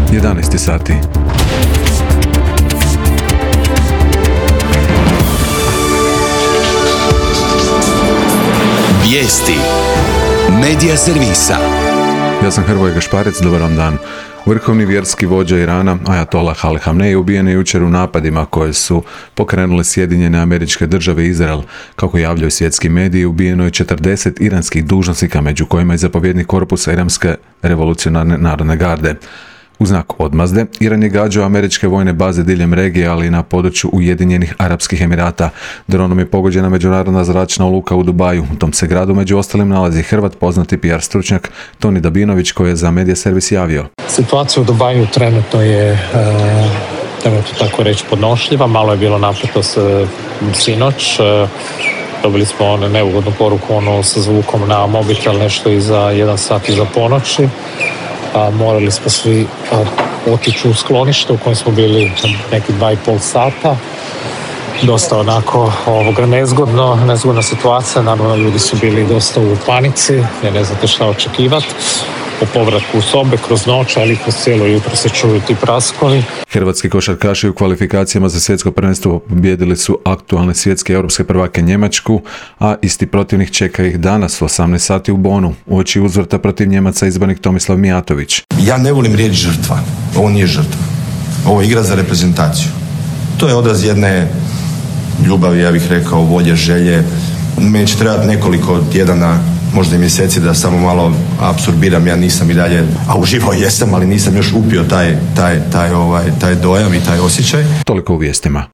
11 sati. Vijesti Medija servisa. Ja sam Hrvoje Gašparec, dobar vam dan. Vrhovni vjerski vođa Irana, Ajatolah Ali Hamnej, ubijen je jučer u napadima koje su pokrenule Sjedinjene Američke Države i Izrael. Kako javljaju svjetski mediji, ubijeno je 40 iranskih dužnosnika, među kojima je zapovjednik korpusa Iranske revolucionarne narodne garde. U znak odmazde, Iran je gađao američke vojne baze diljem regije, ali i na području Ujedinjenih Arapskih Emirata. Dronom je pogođena međunarodna zračna luka u Dubaju. U tom se gradu među ostalim nalazi Hrvat, poznati PR stručnjak Toni Dabinović, koji je za medija servis javio. Situacija u Dubaju trenutno je, tako reći, podnošljiva. Malo je bilo napetost sinoć. Dobili smo neugodnu poruku sa zvukom na mobitel nešto iza 1 sat iza ponoći. Morali smo svi otići u sklonište u kojem smo bili neki 2,5 sata. Dosta onako nezgodna situacija, naravno ljudi su bili dosta u panici, jer ne znate šta očekivati. Po povratku u sobe kroz noć, ali kroz cijelo jutro se čuju ti praskovi. Hrvatski košarkaši u kvalifikacijama za svjetsko prvenstvo pobijedili su aktualne svjetske i europske prvake Njemačku, a isti protivnik čeka ih danas u 18 sati u Bonu, uoči uzvrata protiv Njemaca izbornik Tomislav Mijatović. Ja ne volim riječ žrtva. Ovo nije žrtva. Ovo je igra za reprezentaciju. To je odraz jedne ljubavi, ja bih rekao, volje, želje. Meni će trebati nekoliko tjedana, možda i mjeseci da samo malo apsorbiram, ja nisam i dalje, a uživo jesam, ali nisam još upio taj dojam i taj osjećaj. Toliko u vijestima.